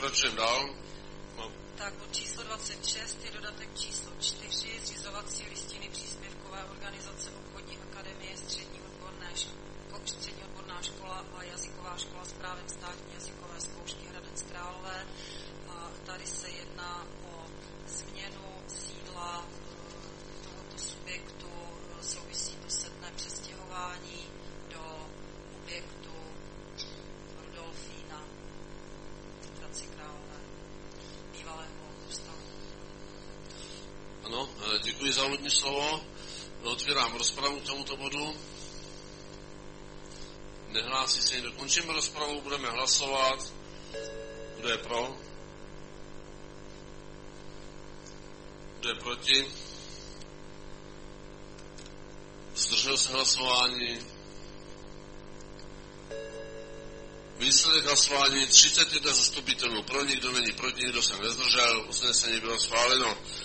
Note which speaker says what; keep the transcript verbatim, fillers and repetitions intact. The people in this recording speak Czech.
Speaker 1: pokračujeme dál. No.
Speaker 2: Tak bod číslo dvacet šest je dodatek číslo čtyři, zřizovací listiny příspěvkové organizace Obchodní akademie, střední, odborné, střední odborná škola a jazyková škola s právem státní jazykové zkoušky Hradec Králové. A tady se jedná o změnu sídla tohoto subjektu, souvisí to setné přestěhování do objektu Rudolfína v Hradci Králové, bývalého ústavu.
Speaker 1: Ano, děkuji za úvodní slovo. Otvírám rozpravu k tomuto bodu. Nehlásí se někdo. Končíme rozpravu, budeme hlasovat. Kdo je pro? Kdo je proti? Zdržel se hlasování. Výsledek hlasování třicet jedna zastupitelů pro, nikdo není proti, nikdo se nezdržel, usnesení bylo schváleno.